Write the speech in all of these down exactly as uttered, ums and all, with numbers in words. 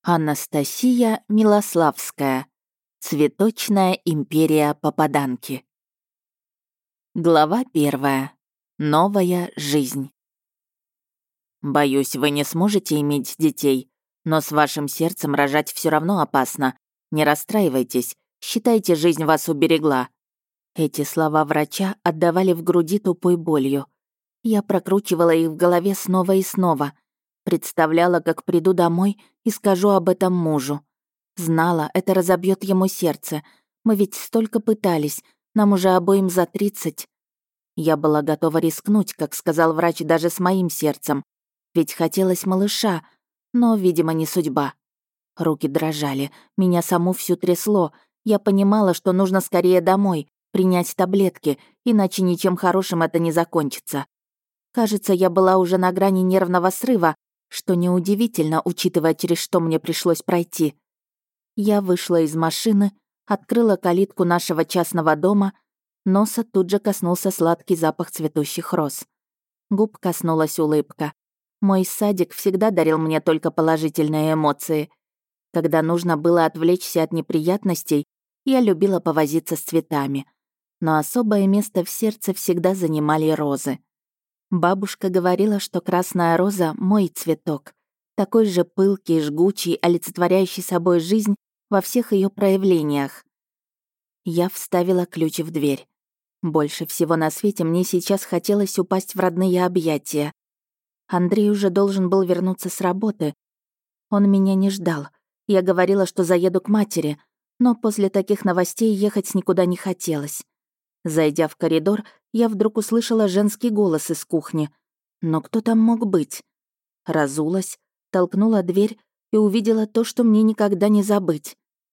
Анастасия Милославская. Цветочная империя попаданки. Глава первая. Новая жизнь. Боюсь, вы не сможете иметь детей, но с вашим сердцем рожать все равно опасно. Не расстраивайтесь, считайте, жизнь вас уберегла. Эти слова врача отдавали в груди тупой болью. Я прокручивала их в голове снова и снова. Представляла, как приду домой и скажу об этом мужу. Знала, это разобьет ему сердце. Мы ведь столько пытались, нам уже обоим за тридцать. Я была готова рискнуть, как сказал врач, даже с моим сердцем. Ведь хотелось малыша, но, видимо, не судьба. Руки дрожали, меня саму всю трясло. Я понимала, что нужно скорее домой, принять таблетки, иначе ничем хорошим это не закончится. Кажется, я была уже на грани нервного срыва, что неудивительно, учитывая, через что мне пришлось пройти. Я вышла из машины, открыла калитку нашего частного дома, носа тут же коснулся сладкий запах цветущих роз. Губ коснулась улыбка. Мой садик всегда дарил мне только положительные эмоции. Когда нужно было отвлечься от неприятностей, я любила повозиться с цветами. Но особое место в сердце всегда занимали розы. Бабушка говорила, что красная роза — мой цветок, такой же пылкий, жгучий, олицетворяющий собой жизнь во всех ее проявлениях. Я вставила ключ в дверь. Больше всего на свете мне сейчас хотелось упасть в родные объятия. Андрей уже должен был вернуться с работы. Он меня не ждал. Я говорила, что заеду к матери, но после таких новостей ехать никуда не хотелось. Зайдя в коридор, я вдруг услышала женский голос из кухни. Но кто там мог быть? Разулась, толкнула дверь и увидела то, что мне никогда не забыть.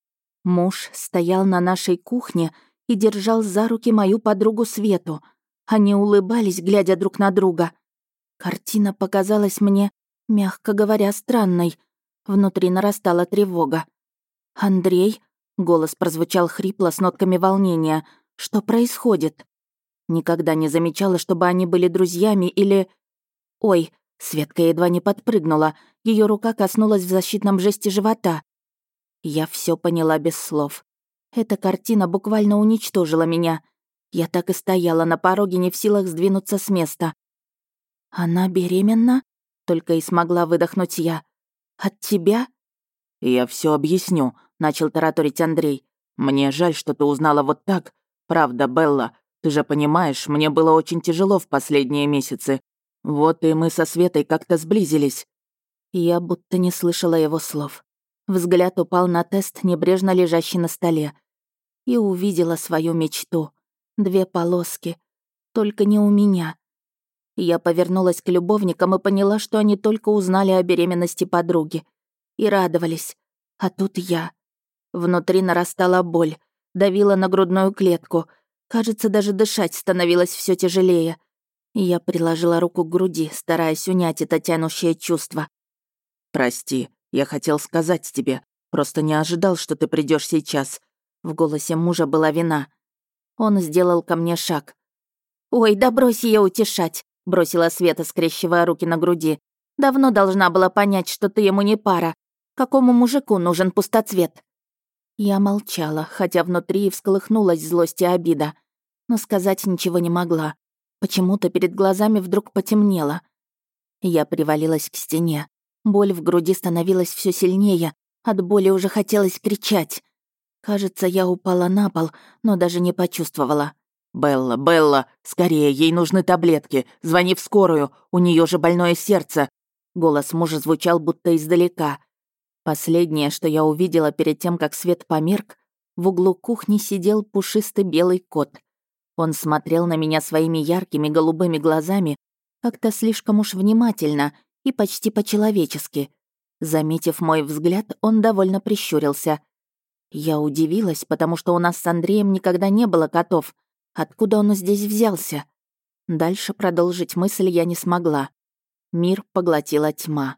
Муж стоял на нашей кухне и держал за руки мою подругу Свету. Они улыбались, глядя друг на друга. Картина показалась мне, мягко говоря, странной. Внутри нарастала тревога. «Андрей?» — голос прозвучал хрипло с нотками волнения. «Что происходит?» Никогда не замечала, чтобы они были друзьями или... Ой, Светка едва не подпрыгнула. Ее рука коснулась в защитном жесте живота. Я все поняла без слов. Эта картина буквально уничтожила меня. Я так и стояла на пороге, не в силах сдвинуться с места. «Она беременна?» — только и смогла выдохнуть я. «От тебя?» «Я все объясню», — начал тараторить Андрей. «Мне жаль, что ты узнала вот так. Правда, Белла, ты же понимаешь, мне было очень тяжело в последние месяцы. Вот и мы со Светой как-то сблизились». Я будто не слышала его слов. Взгляд упал на тест, небрежно лежащий на столе. И увидела свою мечту. Две полоски. Только не у меня. Я повернулась к любовникам и поняла, что они только узнали о беременности подруги. И радовались. А тут я. Внутри нарастала боль, давила на грудную клетку. Кажется, даже дышать становилось все тяжелее. Я приложила руку к груди, стараясь унять это тянущее чувство. «Прости, я хотел сказать тебе. Просто не ожидал, что ты придешь сейчас». В голосе мужа была вина. Он сделал ко мне шаг. «Ой, да брось ее утешать», — бросила Света, скрещивая руки на груди. «Давно должна была понять, что ты ему не пара. Какому мужику нужен пустоцвет?» Я молчала, хотя внутри и всколыхнулась злость и обида. Но сказать ничего не могла. Почему-то перед глазами вдруг потемнело. Я привалилась к стене. Боль в груди становилась все сильнее. От боли уже хотелось кричать. Кажется, я упала на пол, но даже не почувствовала. «Белла, Белла, скорее, ей нужны таблетки. Звони в скорую, у нее же больное сердце». Голос мужа звучал будто издалека. Последнее, что я увидела перед тем, как свет померк, в углу кухни сидел пушистый белый кот. Он смотрел на меня своими яркими голубыми глазами, как-то слишком уж внимательно и почти по-человечески. Заметив мой взгляд, он довольно прищурился. Я удивилась, потому что у нас с Андреем никогда не было котов. Откуда он здесь взялся? Дальше продолжить мысль я не смогла. Мир поглотила тьма.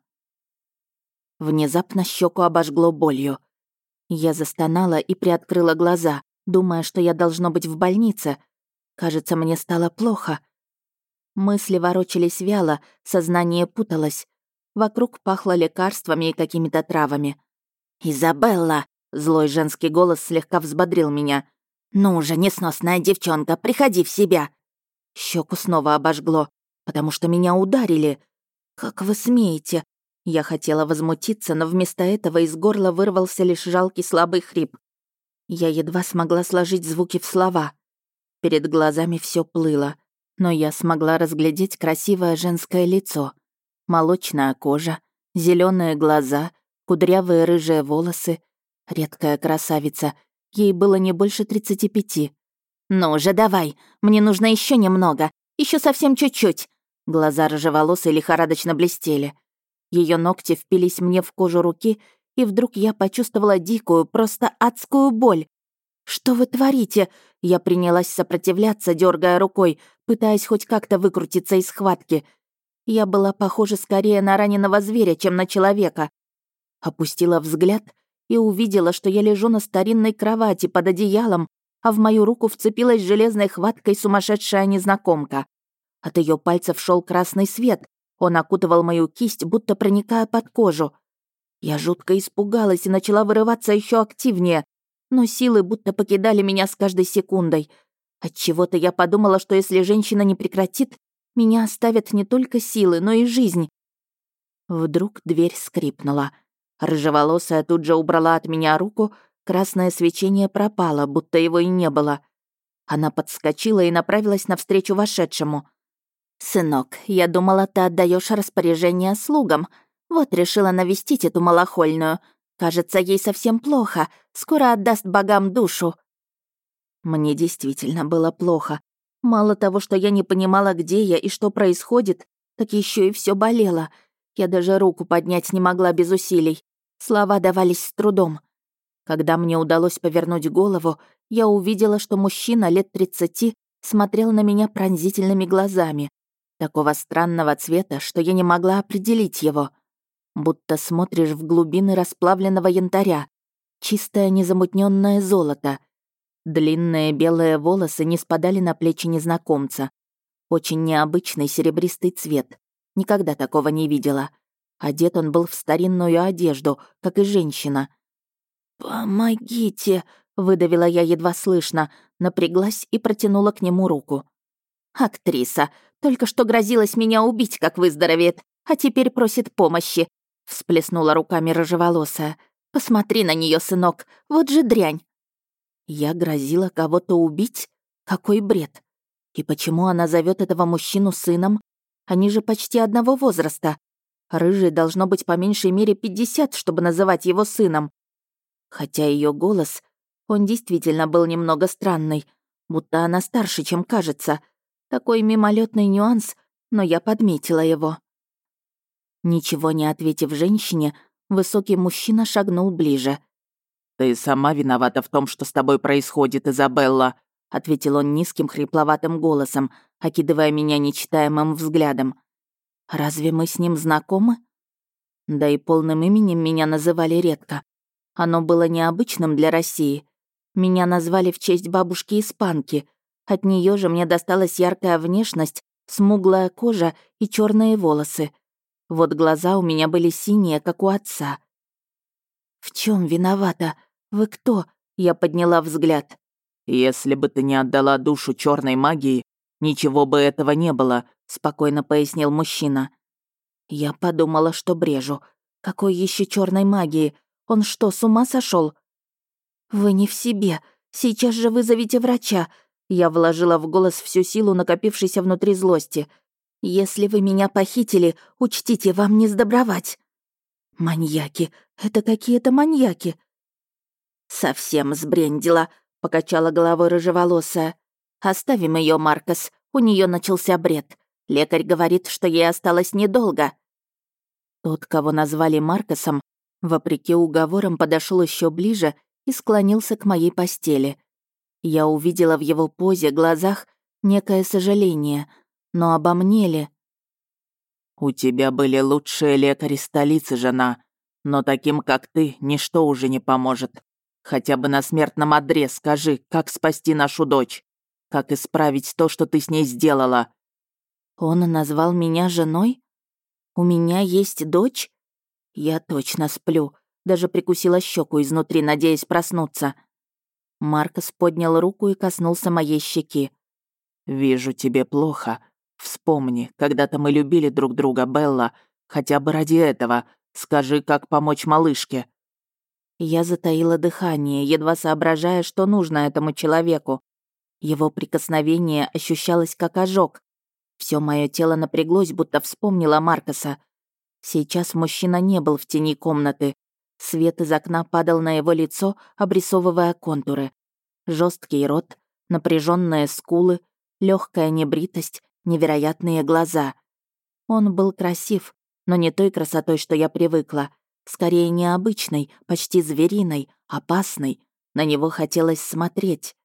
Внезапно щеку обожгло болью. Я застонала и приоткрыла глаза, думая, что я должно быть в больнице. Кажется, мне стало плохо. Мысли ворочались вяло, сознание путалось. Вокруг пахло лекарствами и какими-то травами. «Изабелла!» — злой женский голос слегка взбодрил меня. «Ну же, несносная девчонка, приходи в себя!» Щеку снова обожгло, потому что меня ударили. «Как вы смеете?» Я хотела возмутиться, но вместо этого из горла вырвался лишь жалкий слабый хрип. Я едва смогла сложить звуки в слова. Перед глазами все плыло, но я смогла разглядеть красивое женское лицо. Молочная кожа, зеленые глаза, кудрявые рыжие волосы. Редкая красавица. Ей было не больше тридцати пяти. «Ну же, давай, мне нужно еще немного, еще совсем чуть-чуть». Глаза рыжеволосой лихорадочно блестели. Ее ногти впились мне в кожу руки, и вдруг я почувствовала дикую, просто адскую боль. «Что вы творите?» Я принялась сопротивляться, дергая рукой, пытаясь хоть как-то выкрутиться из схватки. Я была похожа скорее на раненого зверя, чем на человека. Опустила взгляд и увидела, что я лежу на старинной кровати под одеялом, а в мою руку вцепилась железной хваткой сумасшедшая незнакомка. От ее пальцев шел красный свет. Он окутывал мою кисть, будто проникая под кожу. Я жутко испугалась и начала вырываться еще активнее, но силы будто покидали меня с каждой секундой. Отчего-то я подумала, что если женщина не прекратит, меня оставят не только силы, но и жизнь. Вдруг дверь скрипнула. Рыжеволосая тут же убрала от меня руку, красное свечение пропало, будто его и не было. Она подскочила и направилась навстречу вошедшему. «Сынок, я думала, ты отдаешь распоряжение слугам. Вот решила навестить эту малохольную. Кажется, ей совсем плохо. Скоро отдаст богам душу». Мне действительно было плохо. Мало того, что я не понимала, где я и что происходит, так еще и все болело. Я даже руку поднять не могла без усилий. Слова давались с трудом. Когда мне удалось повернуть голову, я увидела, что мужчина лет тридцати смотрел на меня пронзительными глазами, такого странного цвета, что я не могла определить его. Будто смотришь в глубины расплавленного янтаря, чистое незамутненное золото. Длинные белые волосы не спадали на плечи незнакомца. Очень необычный серебристый цвет. Никогда такого не видела. Одет он был в старинную одежду, как и женщина. «Помогите!» — выдавила я едва слышно, напряглась и протянула к нему руку. «Актриса, только что грозилась меня убить, как выздоровеет, а теперь просит помощи», — всплеснула руками рыжеволосая. «Посмотри на нее, сынок, вот же дрянь». Я грозила кого-то убить? Какой бред! И почему она зовет этого мужчину сыном? Они же почти одного возраста. Рыжий должно быть по меньшей мере пятьдесят, чтобы называть его сыном. Хотя ее голос, он действительно был немного странный, будто она старше, чем кажется. Такой мимолетный нюанс, но я подметила его. Ничего не ответив женщине, высокий мужчина шагнул ближе. «Ты сама виновата в том, что с тобой происходит, Изабелла», — ответил он низким хрипловатым голосом, окидывая меня нечитаемым взглядом. «Разве мы с ним знакомы?» Да и полным именем меня называли редко. Оно было необычным для России. Меня назвали в честь бабушки-испанки. От нее же мне досталась яркая внешность, смуглая кожа и черные волосы. Вот глаза у меня были синие, как у отца. «В чем виновата? Вы кто?» Я подняла взгляд. «Если бы ты не отдала душу черной магии, ничего бы этого не было», — спокойно пояснил мужчина. Я подумала, что брежу. Какой еще черной магии? Он что, с ума сошел? «Вы не в себе. Сейчас же вызовите врача». Я вложила в голос всю силу накопившейся внутри злости. «Если вы меня похитили, учтите, вам не сдобровать». «Маньяки! Это какие-то маньяки!» «Совсем сбрендила», — покачала головой рыжеволосая. «Оставим ее, Маркос, у нее начался бред. Лекарь говорит, что ей осталось недолго». Тот, кого назвали Маркосом, вопреки уговорам подошел еще ближе и склонился к моей постели. Я увидела в его позе, глазах некое сожаление, но обо мне ли? «У тебя были лучшие лекари столицы, жена, но таким, как ты, ничто уже не поможет. Хотя бы на смертном одре скажи, как спасти нашу дочь, как исправить то, что ты с ней сделала». Он назвал меня женой? У меня есть дочь? Я точно сплю. даже прикусила щеку изнутри, надеясь проснуться. Маркос поднял руку и коснулся моей щеки. «Вижу, тебе плохо. Вспомни, когда-то мы любили друг друга, Белла. Хотя бы ради этого. Скажи, как помочь малышке». Я затаила дыхание, едва соображая, что нужно этому человеку. Его прикосновение ощущалось как ожог. Все мое тело напряглось, будто вспомнила Маркоса. Сейчас мужчина не был в тени комнаты. Свет из окна падал на его лицо, обрисовывая контуры. Жесткий рот, напряженные скулы, легкая небритость, невероятные глаза. Он был красив, но не той красотой, что я привыкла. Скорее необычной, почти звериной, опасной. На него хотелось смотреть.